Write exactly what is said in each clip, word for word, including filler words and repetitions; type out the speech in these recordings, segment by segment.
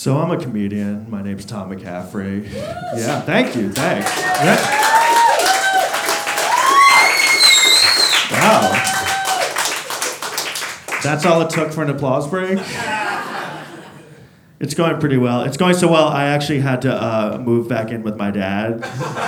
So I'm a comedian. My name's Tom McCaffrey. Yeah, thank you, thanks. Yeah. Wow. That's all it took for an applause break? It's going pretty well. It's going so well, I actually had to uh, move back in with my dad.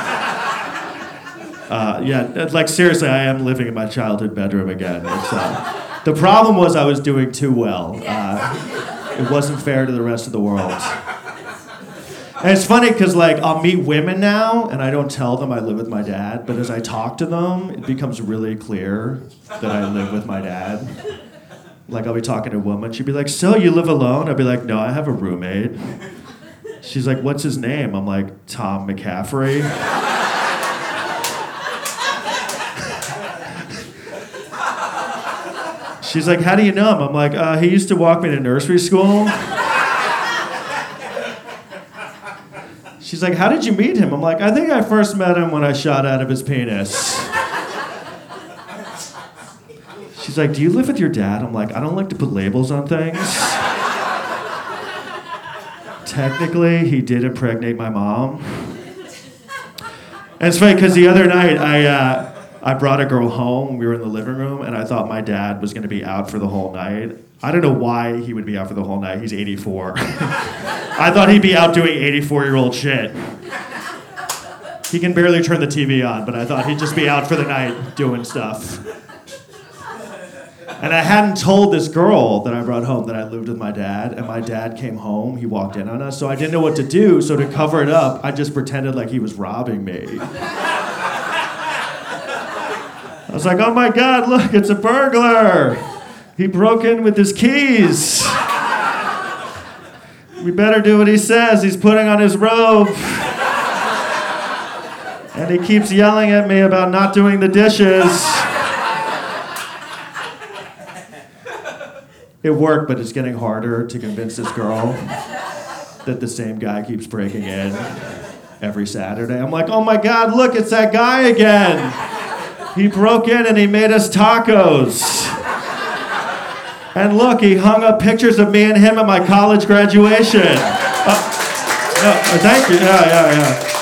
Uh, yeah, like seriously, I am living in my childhood bedroom again. It's, uh, the problem was I was doing too well. Uh, it wasn't fair to the rest of the world. And it's funny because like I'll meet women now and I don't tell them I live with my dad, but as I talk to them, it becomes really clear that I live with my dad. Like I'll be talking to a woman, she'd be like, so you live alone? I'd be like, no, I have a roommate. She's like, what's his name? I'm like, Tom McCaffrey. She's like, how do you know him? I'm like, uh, he used to walk me to nursery school. She's like, how did you meet him? I'm like, I think I first met him when I shot out of his penis. She's like, do you live with your dad? I'm like, I don't like to put labels on things. Technically, he did impregnate my mom. And it's funny, because the other night, I uh, I brought a girl home. We were in the living room, and I thought my dad was going to be out for the whole night. I don't know why he would be out for the whole night. He's eighty-four. I thought he'd be out doing eighty-four-year-old shit. He can barely turn the T V on, but I thought he'd just be out for the night doing stuff. And I hadn't told this girl that I brought home that I lived with my dad, and my dad came home, he walked in on us, so I didn't know what to do, so to cover it up, I just pretended like he was robbing me. I was like, oh my God, look, it's a burglar. He broke in with his keys. We better do what he says. He's putting on his robe. And he keeps yelling at me about not doing the dishes. It worked, but it's getting harder to convince this girl that the same guy keeps breaking in every Saturday. I'm like, oh my God, look, it's that guy again. He broke in and he made us tacos. And look, he hung up pictures of me and him at my college graduation. Uh, no, thank you. Yeah, yeah, yeah.